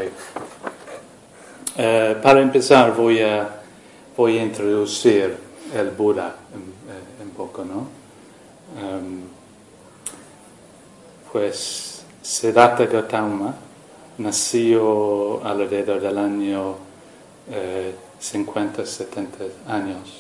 Para empezar voy a introducir el Buda un poco, ¿no? Pues Siddhartha Gautama nació alrededor del año 50-70 años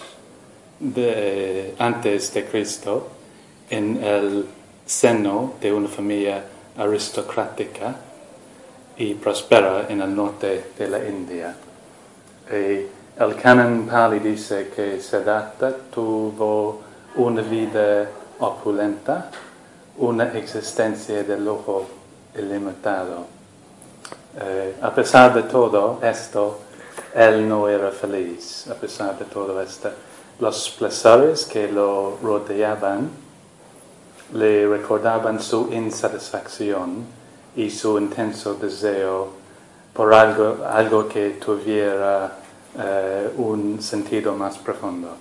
antes de Cristo, en el seno de una familia aristocrática y próspera en el norte de la India. El canon Pali dice que Siddhartha tuvo una vida opulenta, una existencia de lujo ilimitado. A pesar de todo esto, él no era feliz. A pesar de todo esto, los placeres que lo rodeaban le recordaban su insatisfacción y su intenso deseo por algo que tuviera un sentido más profundo.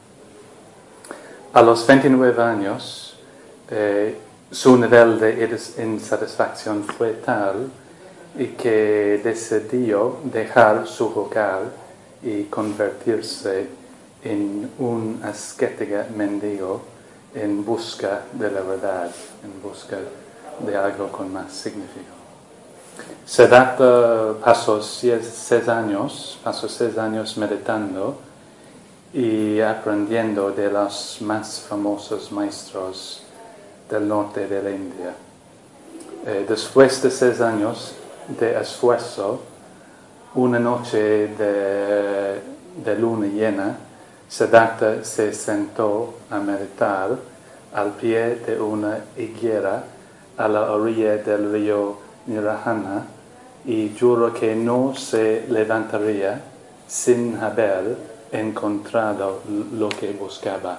A los 29 años, su nivel de insatisfacción fue tal y que decidió dejar su hogar y convertirse en un ascético mendigo en busca de la verdad, en busca de algo con más significado. Siddhartha pasó 6 años meditando y aprendiendo de los más famosos maestros del norte de la India. Después de 6 años de esfuerzo, una noche de luna llena, Siddhartha se sentó a meditar al pie de una higuera a la orilla del río Nirahana y juró que no se levantaría sin haber encontrado lo que buscaba.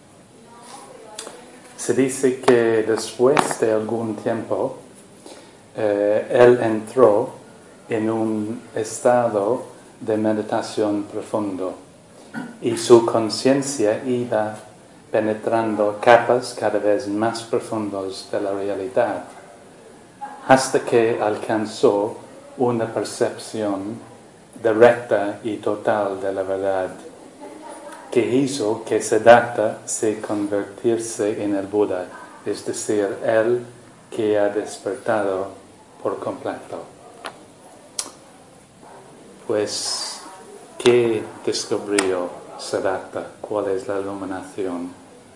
Se dice que después de algún tiempo, él entró en un estado de meditación profundo y su conciencia iba penetrando capas cada vez más profundas de la realidad, hasta que alcanzó una percepción directa y total de la verdad, que hizo que Siddhartha se convirtiese en el Buda, es decir, el que ha despertado por completo. Pues, ¿qué descubrió Siddhartha? ¿Cuál es la iluminación?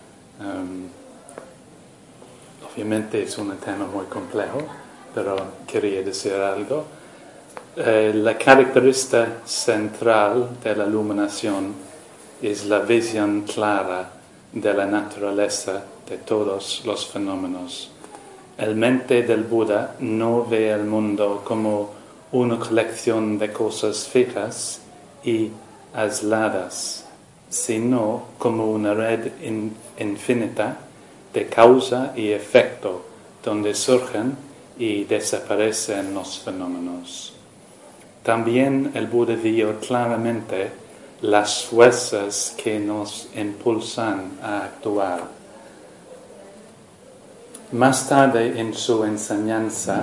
Obviamente es un tema muy complejo, pero quería decir algo. La característica central de la iluminación es la visión clara de la naturaleza de todos los fenómenos. El mente del Buda no ve el mundo como una colección de cosas fijas y aisladas, sino como una red infinita de causa y efecto, donde surgen y desaparecen los fenómenos. También el Buda vio claramente las fuerzas que nos impulsan a actuar. Más tarde en su enseñanza,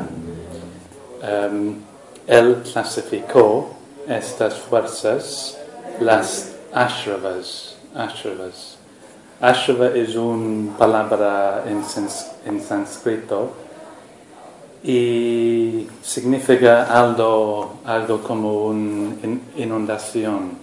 él clasificó estas fuerzas, las ashravas. Ashrava es una palabra en sánscrito y significa algo como una inundación.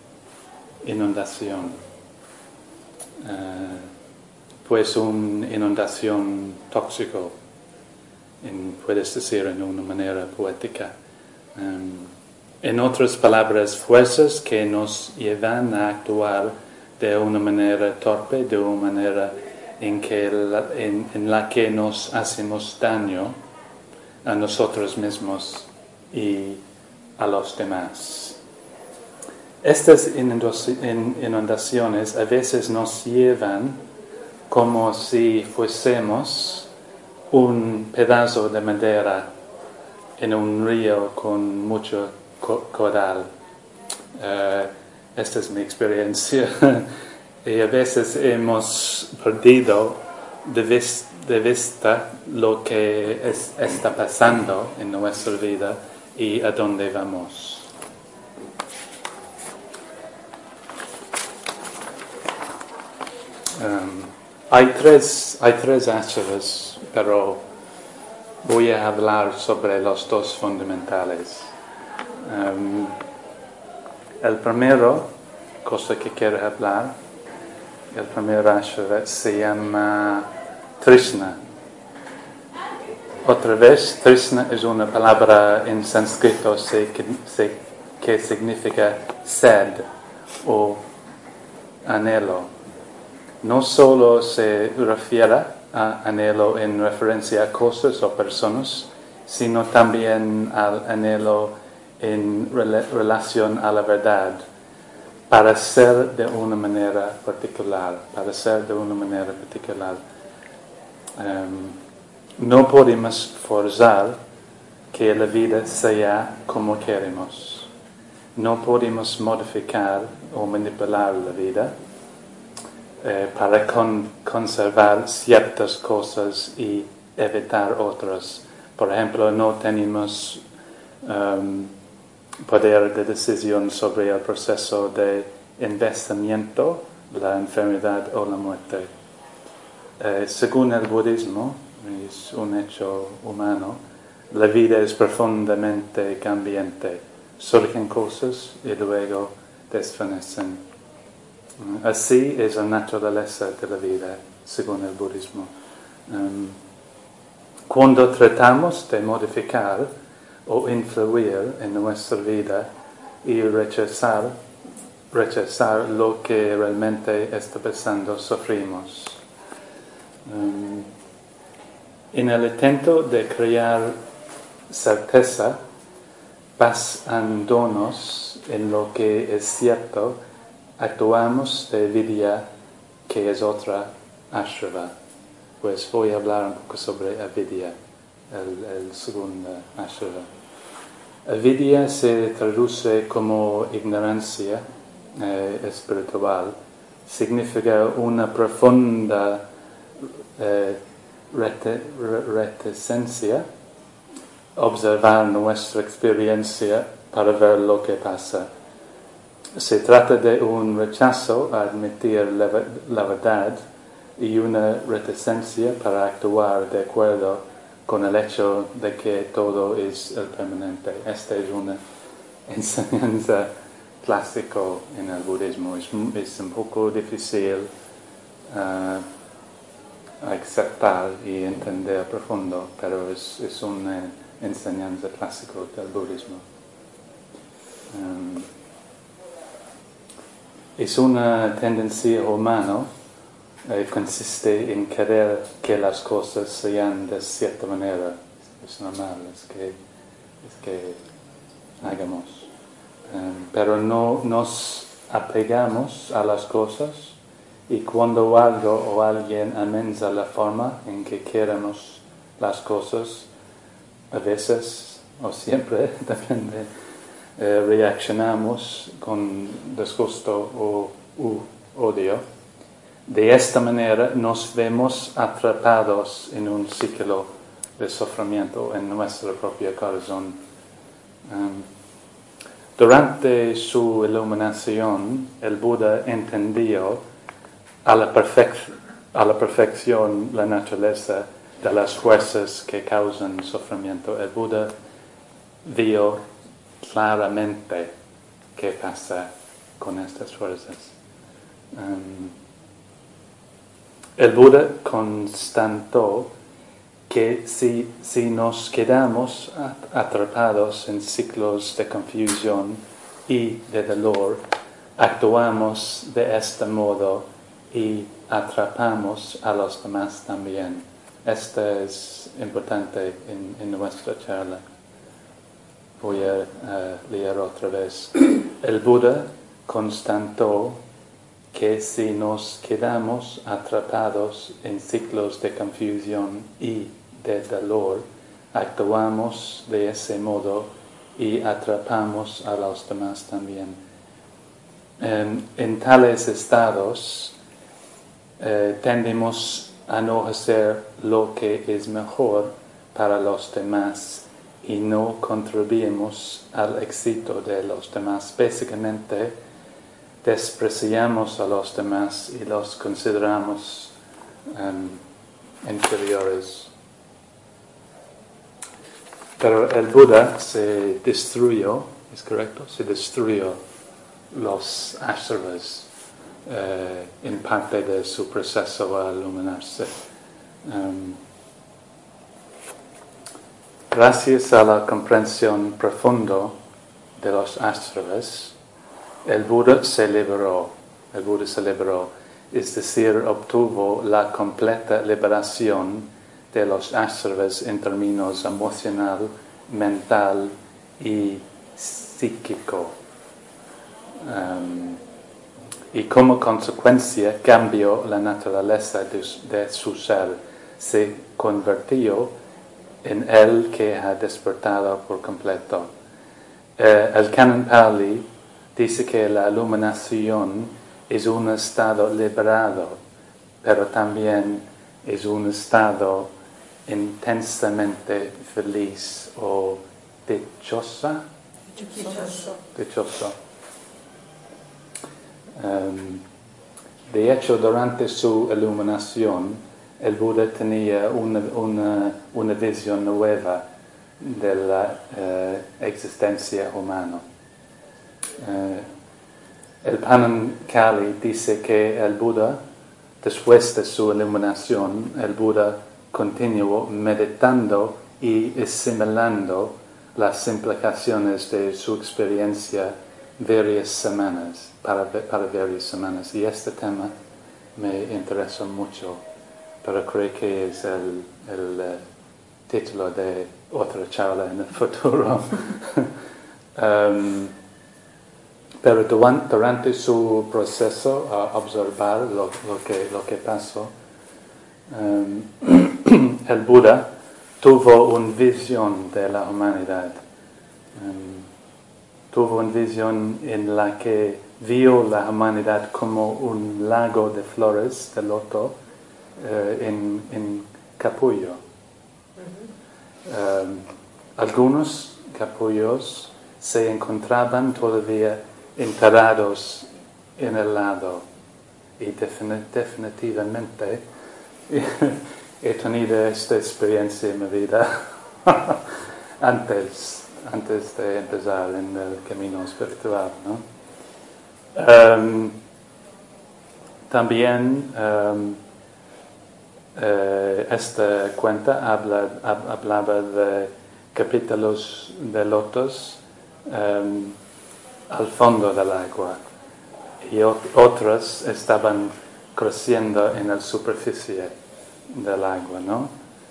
Pues una inundación tóxico, puedes decir en una manera poética. En otras palabras, fuerzas que nos llevan a actuar de una manera torpe, de una manera en la que nos hacemos daño a nosotros mismos y a los demás. Estas inundaciones a veces nos llevan como si fuésemos un pedazo de madera en un río con mucho coral. Esta es mi experiencia. Y a veces hemos perdido de vista lo que está pasando en nuestra vida y a dónde vamos. Hay tres ashravas, pero voy a hablar sobre los dos fundamentales. El primero, cosa que quiero hablar, el primer ashrava se llama Trishna. Otra vez, Trishna es una palabra en sánscrito que significa sed o anhelo. No solo se refiere a anhelo en referencia a cosas o personas, sino también al anhelo en relación a la verdad, para ser de una manera particular, no podemos forzar que la vida sea como queremos. No podemos modificar o manipular la vida para conservar ciertas cosas y evitar otras. Por ejemplo, no tenemos poder de decisión sobre el proceso de envejecimiento, la enfermedad o la muerte. Según el budismo, es un hecho humano, la vida es profundamente cambiante. Surgen cosas y luego desvanecen. Así es la naturaleza de la vida, según el budismo. Cuando tratamos de modificar o influir en nuestra vida y rechazar lo que realmente está pasando, sufrimos. En el intento de crear certeza, basándonos en lo que es cierto, actuamos de vidya, que es otra ashrava. Pues voy a hablar un poco sobre avidya, el segundo ashrava. Avidya se traduce como ignorancia espiritual. Significa una profunda reticencia, observar nuestra experiencia para ver lo que pasa. Se trata de un rechazo a admitir la verdad y una reticencia para actuar de acuerdo con el hecho de que todo es el permanente. Esta es una enseñanza clásica en el budismo. Es un poco difícil aceptar y entender profundo, pero es una enseñanza clásica del budismo. Es una tendencia humana, consiste en querer que las cosas sean de cierta manera. Es normal, es que hagamos. Pero no nos apegamos a las cosas, y cuando algo o alguien amenaza la forma en que queremos las cosas, a veces o siempre, depende, reaccionamos con disgusto o odio. De esta manera nos vemos atrapados en un ciclo de sufrimiento en nuestro propio corazón. Durante su iluminación, el Buda entendió a la perfección la naturaleza de las fuerzas que causan sufrimiento. El Buda vio claramente qué pasa con estas fuerzas. El Buda constató que si nos quedamos atrapados en ciclos de confusión y de dolor, actuamos de este modo y atrapamos a los demás también. Esto es importante en nuestra charla. Voy a leer otra vez. El Buda constató que si nos quedamos atrapados en ciclos de confusión y de dolor, actuamos de ese modo y atrapamos a los demás también. En tales estados tendemos a no hacer lo que es mejor para los demás y no contribuimos al éxito de los demás. Básicamente, despreciamos a los demás y los consideramos inferiores. Pero el Buda se destruyó, ¿es correcto? Se destruyó los ashravas en parte de su proceso a iluminarse. Gracias a la comprensión profunda de los ashravas, el Buda se liberó, es decir, obtuvo la completa liberación de los ashravas en términos emocional, mental y psíquico. Y como consecuencia cambió la naturaleza de su ser, se convirtió en el que ha despertado por completo. El Canon Pali dice que la iluminación es un estado liberado, pero también es un estado intensamente feliz o dichoso. De hecho, durante su iluminación, el Buda tenía una visión nueva de la existencia humana. El Panan Kali dice que el Buda, después de su iluminación, el Buda continuó meditando y asimilando las implicaciones de su experiencia para varias semanas. Y este tema me interesa mucho, pero creo que es el título de otra charla en el futuro. Pero durante su proceso a observar lo que pasó, el Buda tuvo una visión de la humanidad. Tuvo una visión en la que vio la humanidad como un lago de flores de loto en capullo. Algunos capullos se encontraban todavía enterrados en el lago y definitivamente he tenido esta experiencia en mi vida antes de empezar en el camino espiritual, ¿no? También esta cuenta hablaba de capítulos de lotos al fondo del agua y otros estaban creciendo en la superficie del agua, ¿no?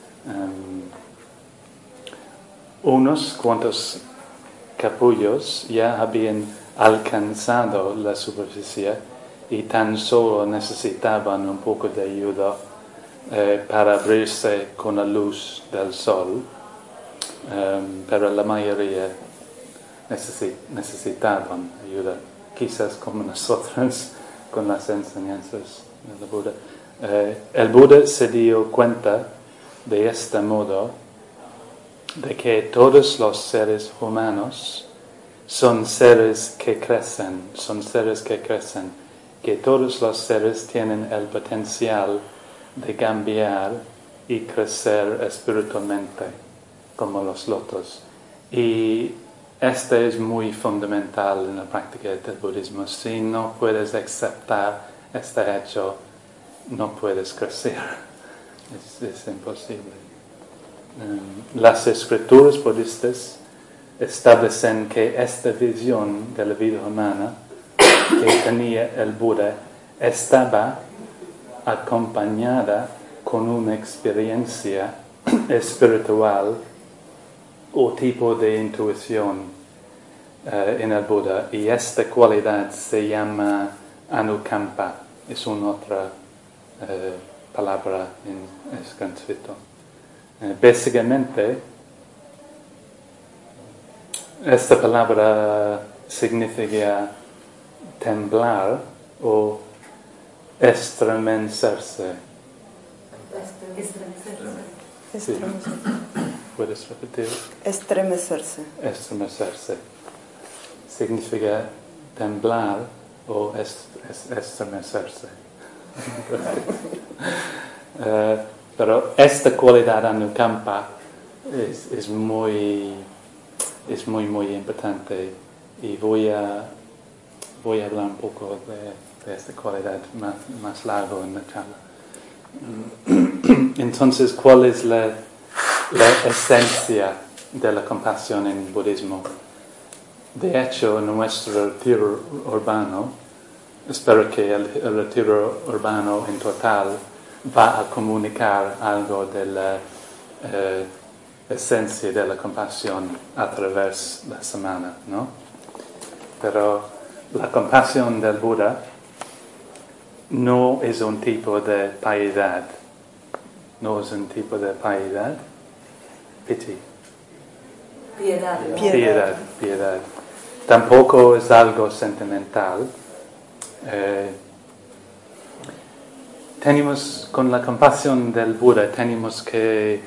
Unos cuantos capullos ya habían alcanzado la superficie y tan solo necesitaban un poco de ayuda para abrirse con la luz del sol, pero la mayoría necesitaban ayuda, quizás como nosotros con las enseñanzas del Buda. El Buda se dio cuenta de este modo de que todos los seres humanos son seres que crecen, que todos los seres tienen el potencial de cambiar y crecer espiritualmente, como los lotos. Y este es muy fundamental en la práctica del budismo. Si no puedes aceptar este hecho, no puedes crecer. Es imposible. Las escrituras budistas establecen que esta visión de la vida humana que tenía el Buda estaba acompañada con una experiencia espiritual o tipo de intuición en el Buda, y esta cualidad se llama anukampa, es una otra palabra en sánscrito. Básicamente, esta palabra significa temblar o estremecerse. Sí. ¿Puedes repetir? Estremecerse. Estremecerse. ¿Significa temblar o estremecerse? Pero esta cualidad Anukampa es muy importante, y voy a hablar un poco de esta cualidad más largo en la charla. Entonces, ¿cuál es la esencia de la compasión en el budismo? De hecho, en nuestro retiro urbano, espero que el retiro urbano en total va a comunicar algo de la esencia de la compasión a través de la semana, ¿no? Pero la compasión del Buda no es un tipo de piedad. No es un tipo de piedad. Pity. Piedad. Tampoco es algo sentimental. Con la compasión del Buda tenemos que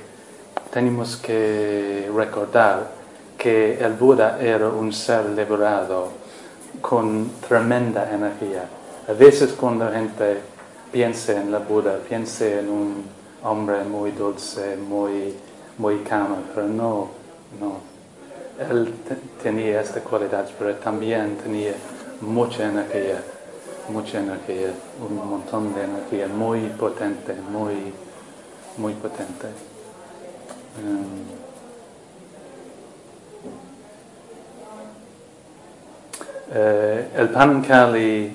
recordar que el Buda era un ser liberado con tremenda energía. A veces cuando la gente piensa en el Buda, piensa en un hombre muy dulce, muy calmo, pero no. Él tenía esta cualidad, pero también tenía mucha energía, un montón de energía, muy potente, muy potente. El Panankali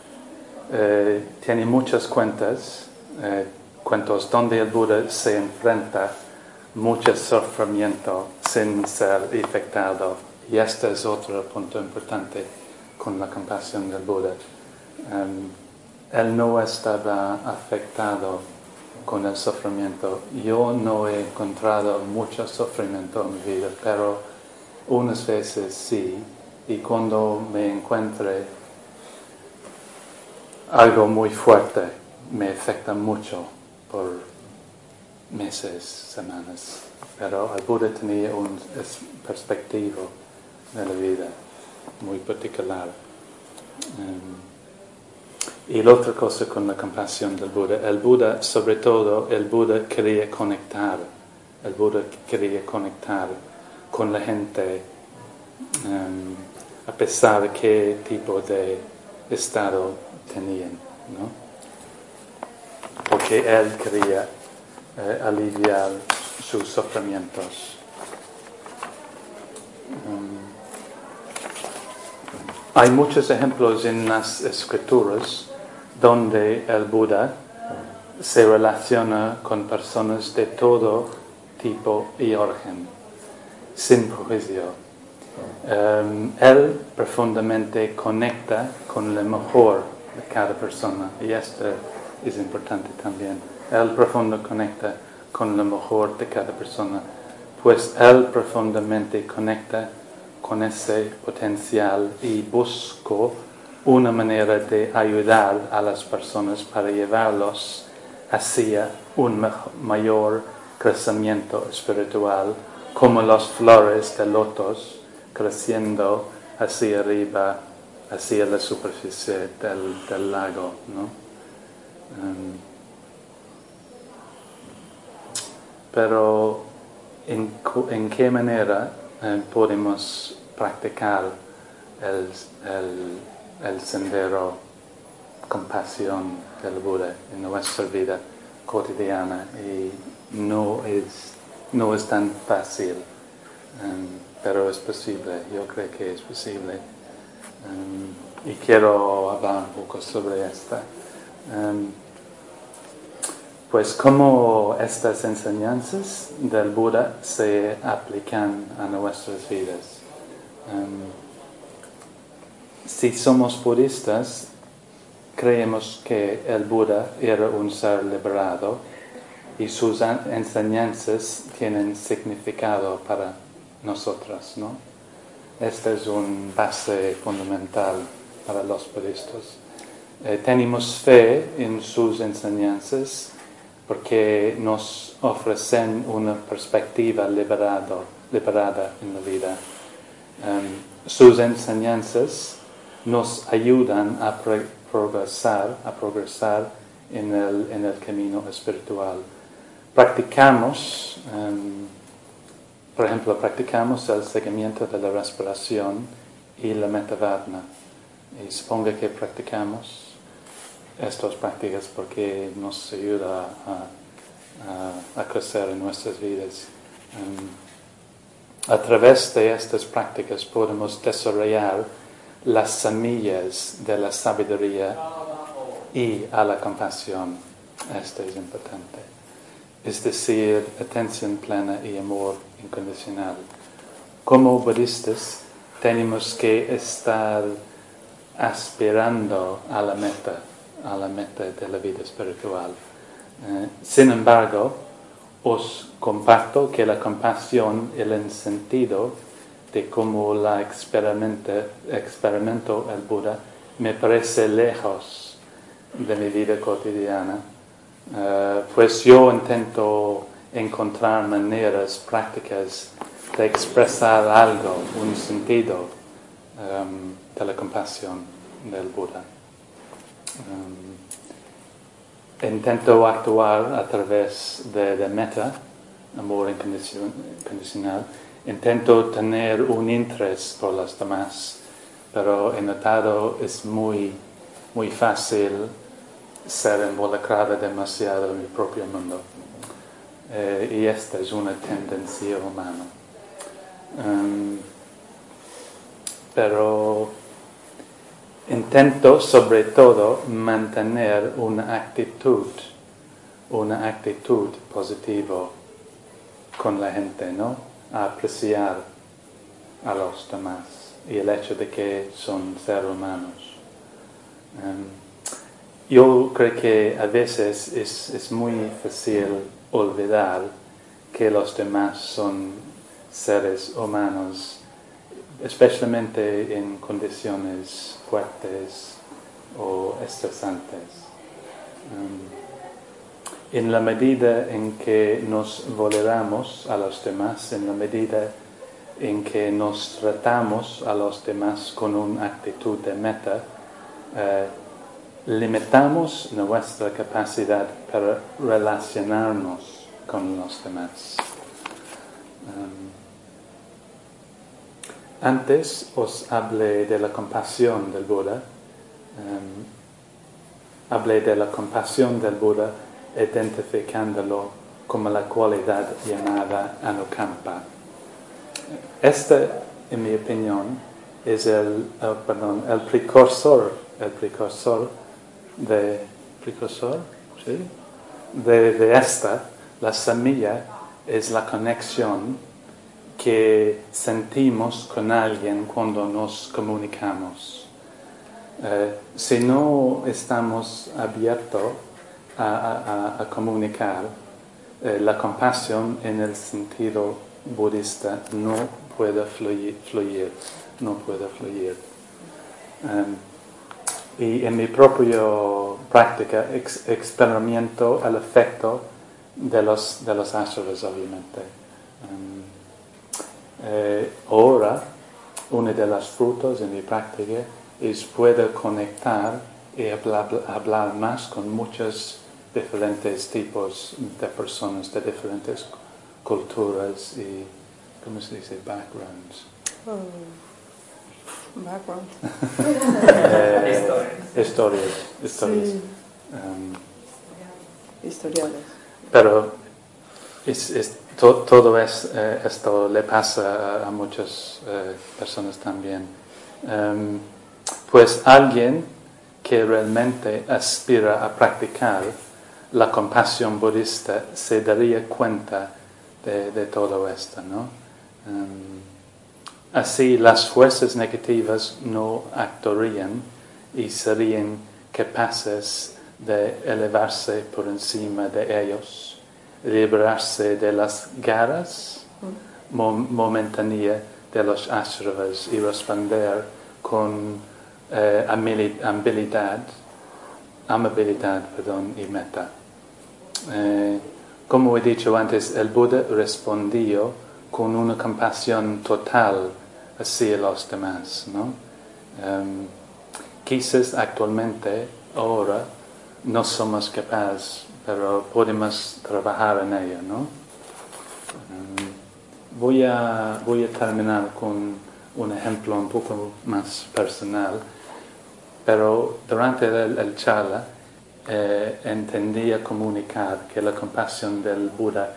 tiene muchas cuentos donde el Buda se enfrenta mucho sufrimiento sin ser afectado, y este es otro punto importante con la compasión del Buda. Él no estaba afectado con el sufrimiento. Yo no he encontrado mucho sufrimiento en mi vida, pero unas veces sí, y cuando me encuentre algo muy fuerte, me afecta mucho por meses, semanas. Pero el Buda tenía una perspectiva de la vida muy particular. Y la otra cosa con la compasión del Buda, el Buda quería conectar. El Buda quería conectar con la gente, a pesar de qué tipo de estado tenían, ¿no? Porque él quería aliviar sus sufrimientos. Hay muchos ejemplos en las escrituras donde el Buda se relaciona con personas de todo tipo y origen, sin prejuicio. Él profundamente conecta con lo mejor de cada persona, y esto es importante también. Él profundamente conecta con lo mejor de cada persona, pues él profundamente conecta con ese potencial y buscó una manera de ayudar a las personas para llevarlos hacia un mayor crecimiento espiritual, como las flores de lotos creciendo hacia arriba, hacia la superficie del lago, ¿no? Pero ¿en qué manera podemos practicar el sendero compasión del Buda en nuestra vida cotidiana? Y no es tan fácil, pero es posible. Yo creo que es posible, y quiero hablar un poco sobre esta. Pues cómo estas enseñanzas del Buda se aplican a nuestras vidas. Si somos budistas, creemos que el Buda era un ser liberado y sus enseñanzas tienen significado para nosotros, ¿no? Esta es una base fundamental para los budistas. Tenemos fe en sus enseñanzas, porque nos ofrecen una perspectiva liberada en la vida. Sus enseñanzas nos ayudan a progresar en el camino espiritual. Practicamos, por ejemplo, el seguimiento de la respiración y la metta-varna. Y supongo que practicamos estas prácticas porque nos ayuda a crecer en nuestras vidas. A través de estas prácticas podemos desarrollar las semillas de la sabiduría y a la compasión. Esto es importante. Es decir, atención plena y amor incondicional. Como budistas tenemos que estar aspirando a la meta de la vida espiritual. Sin embargo, os comparto que la compasión y el sentido de cómo la experimento el Buda me parece lejos de mi vida cotidiana, pues yo intento encontrar maneras prácticas de expresar algo, un sentido de la compasión del Buda. Intento actuar a través de metta, amor incondicional. Intento tener un interés por los demás, pero he notado es muy fácil ser involucrado demasiado en mi propio mundo. Y esta es una tendencia humana. Pero intento sobre todo mantener una actitud positiva con la gente, ¿no? A apreciar a los demás y el hecho de que son seres humanos. Yo creo que a veces es muy fácil olvidar que los demás son seres humanos, especialmente en condiciones fuertes o estresantes. En la medida en que nos valoramos a los demás, en la medida en que nos tratamos a los demás con una actitud de metta, limitamos nuestra capacidad para relacionarnos con los demás. Antes os hablé de la compasión del Buda. Hablé de la compasión del Buda identificándolo como la cualidad llamada anukampa. Este, en mi opinión, es el precursor de esta. La semilla es la conexión que sentimos con alguien cuando nos comunicamos. Si no estamos abiertos a comunicar, la compasión en el sentido budista no puede fluir. Y en mi propia práctica experimento el efecto de los ashras, obviamente. Ahora, uno de los frutos de mi práctica es poder conectar y hablar más con muchos diferentes tipos de personas, de diferentes culturas y, ¿cómo se dice? Backgrounds. Background. Historias. Sí. Historiales. Pero todo esto le pasa a muchas personas también. Pues alguien que realmente aspira a practicar la compasión budista se daría cuenta de todo esto, ¿no? Así las fuerzas negativas no actuarían y serían capaces de elevarse por encima de ellos, liberarse de las garras momentáneas de los ashravas y responder con amabilidad y metta. como he dicho antes, el Buda respondió con una compasión total hacia los demás, ¿no? Quizás actualmente, ahora, no somos capaces, pero podemos trabajar en ello, ¿no? Voy a terminar con un ejemplo un poco más personal, pero durante el charla entendía comunicar que la compasión del Buda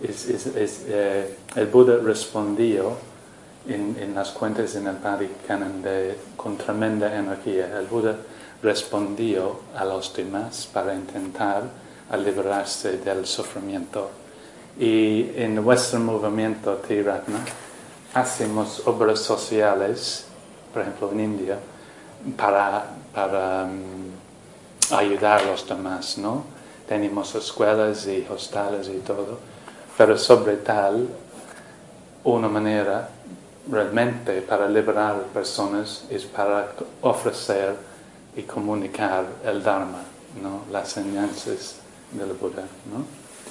el Buda respondió en las cuentas en el Pali-Canon con tremenda energía. El Buda respondió a los demás para intentar liberarse del sufrimiento. Y en nuestro movimiento Triratna hacemos obras sociales, por ejemplo en India, para ayudar a los demás, ¿no? Tenemos escuelas y hostales y todo, pero sobre tal, una manera realmente para liberar personas es para ofrecer y comunicar el Dharma, ¿no? Las enseñanzas del Buda, ¿no?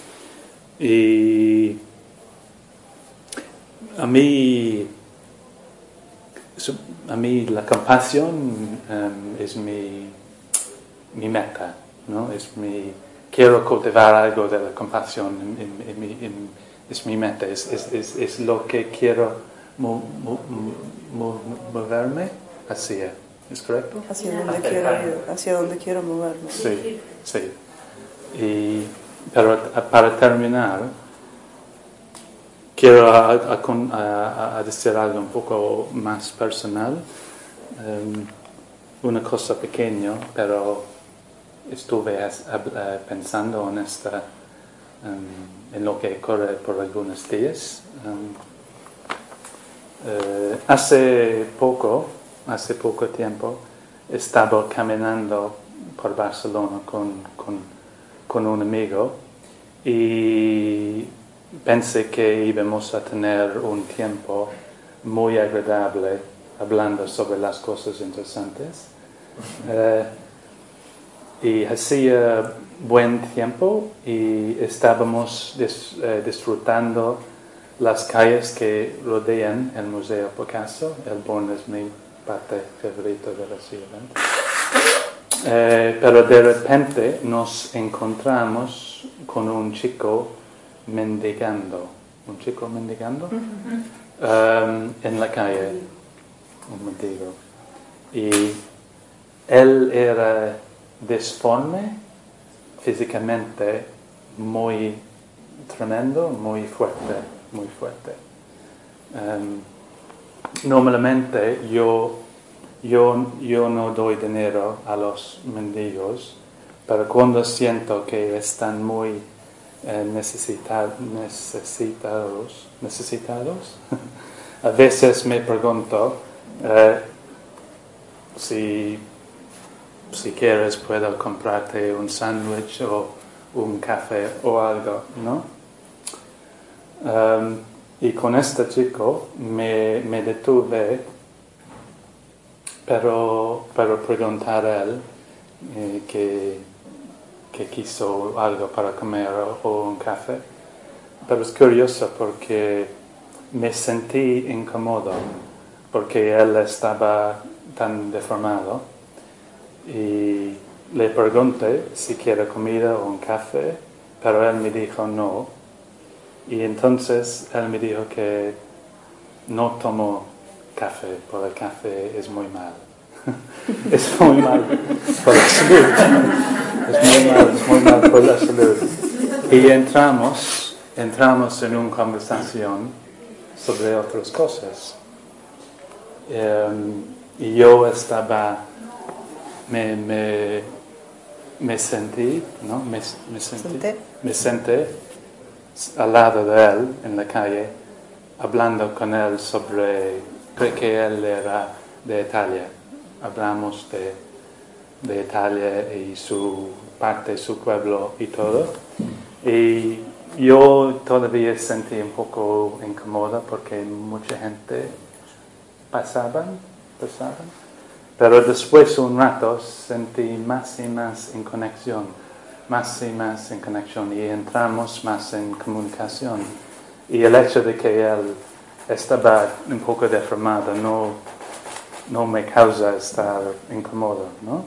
Y a mí la compasión es mi meta, ¿no? Quiero cultivar algo de la compasión, es mi meta, es lo que quiero moverme hacia. ¿Es correcto? Hacia donde quiero moverme. Sí, sí. Pero para terminar, quiero decir algo un poco más personal. Una cosa pequeña, pero estuve pensando en lo que ocurre por algunos días. Hace poco tiempo estaba caminando por Barcelona con un amigo y pensé que íbamos a tener un tiempo muy agradable hablando sobre las cosas interesantes. Y hacía buen tiempo y estábamos disfrutando las calles que rodean el Museo Picasso. El Born es mi parte favorita de la ciudad. Pero de repente nos encontramos con un chico mendigando. ¿Un chico mendigando? En la calle. Un mendigo. Y él era disforme, físicamente muy tremendo, muy fuerte. Normalmente yo no doy dinero a los mendigos, pero cuando siento que están muy necesitados, a veces me pregunto si quieres puedo comprarte un sándwich o un café o algo, ¿no? Y con este chico me detuve para preguntar a él que quiso algo para comer o un café. Pero es curioso porque me sentí incómodo porque él estaba tan deformado y le pregunté si quiere comida o un café, pero él me dijo no. Y entonces él me dijo que no tomo café, porque el café es muy mal. Es muy mal por la salud. Es muy mal por la salud. Y entramos en una conversación sobre otras cosas. Y yo estaba, me sentí, ¿no? Me senté al lado de él en la calle, hablando con él sobre, creo que él era de Italia. Hablamos de Italia y su parte, su pueblo y todo. Y yo todavía sentí un poco incómoda porque mucha gente pasaban. Pero después de un rato sentí más y más en conexión más y más en conexión y entramos más en comunicación. Y el hecho de que él estaba un poco deformado no me causa estar incómodo, ¿no?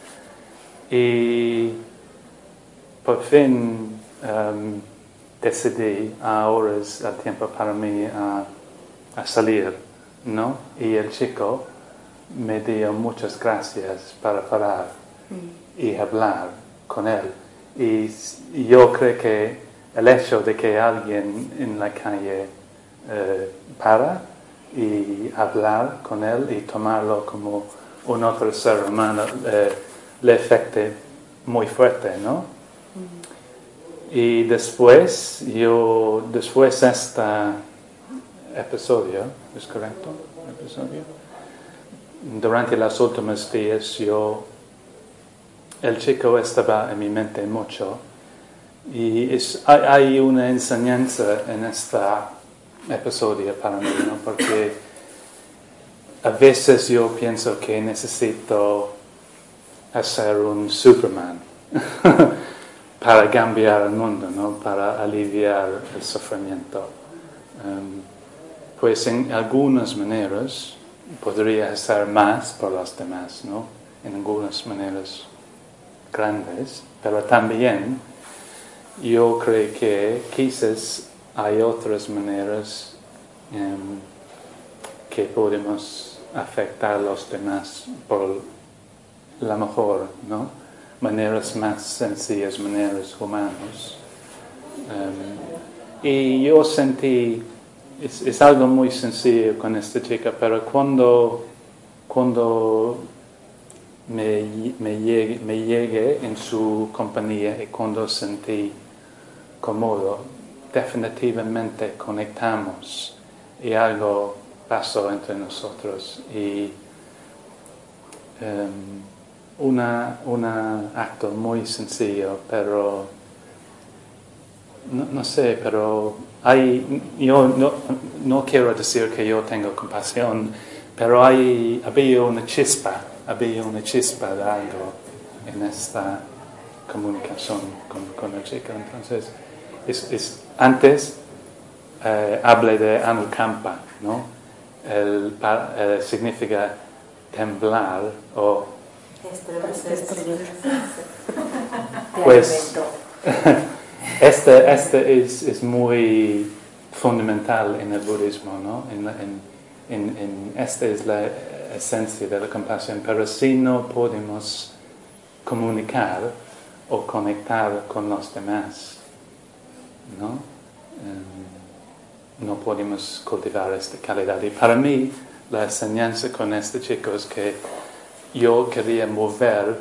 Y por fin decidí, ahora es el tiempo para mí a salir, ¿no? Y el chico me dio muchas gracias para parar y hablar con él. Y yo creo que el hecho de que alguien en la calle para y hablar con él y tomarlo como un otro ser humano le afecta muy fuerte, ¿no? Y después este episodio, ¿es correcto? Episodio. Durante los últimos días el chico estaba en mi mente mucho y hay una enseñanza en este episodio para mí, ¿no? Porque a veces yo pienso que necesito hacer un Superman para cambiar el mundo, ¿no? Para aliviar el sufrimiento. Pues en algunas maneras podría hacer más por los demás, ¿no? En algunas maneras grandes, pero también yo creo que quizás hay otras maneras que podemos afectar a los demás por la mejor, ¿no? Maneras más sencillas, maneras humanas. Y yo sentí, es algo muy sencillo con esta chica, pero cuando me llegué en su compañía y cuando sentí cómodo, definitivamente conectamos y algo pasó entre nosotros y un acto muy sencillo, pero no sé, pero yo no quiero decir que yo tengo compasión, pero había una chispa de algo en esta comunicación con el chico. Entonces, antes hablé de anukampa, ¿no? Significa temblar o pues este es muy fundamental en el budismo, ¿no? Esta es la esencia de la compasión, pero si no podemos comunicar o conectar con los demás, ¿no? No podemos cultivar esta calidad. Y para mí, la enseñanza con este chico es que yo quería mover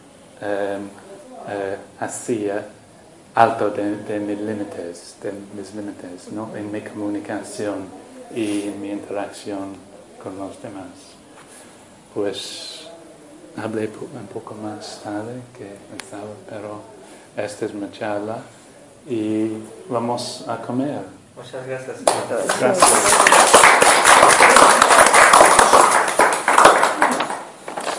hacia alto de mis límites, ¿no? En mi comunicación y en mi interacción con los demás. Pues hablé un poco más tarde que pensaba, pero esta es mi charla y vamos a comer. Muchas gracias. Gracias.